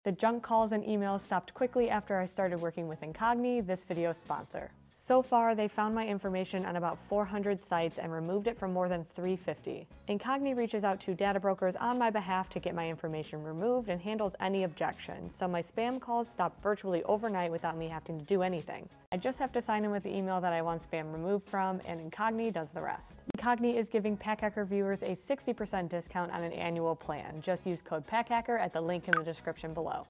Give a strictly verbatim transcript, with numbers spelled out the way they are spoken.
The junk calls and emails stopped quickly after I started working with Incogni, this video's sponsor. So far, they found my information on about four hundred sites and removed it from more than three hundred fifty. Incogni reaches out to data brokers on my behalf to get my information removed and handles any objections, so my spam calls stop virtually overnight without me having to do anything. I just have to sign in with the email that I want spam removed from, and Incogni does the rest. Incogni is giving PackHacker viewers a sixty percent discount on an annual plan. Just use code PackHacker at the link in the description below.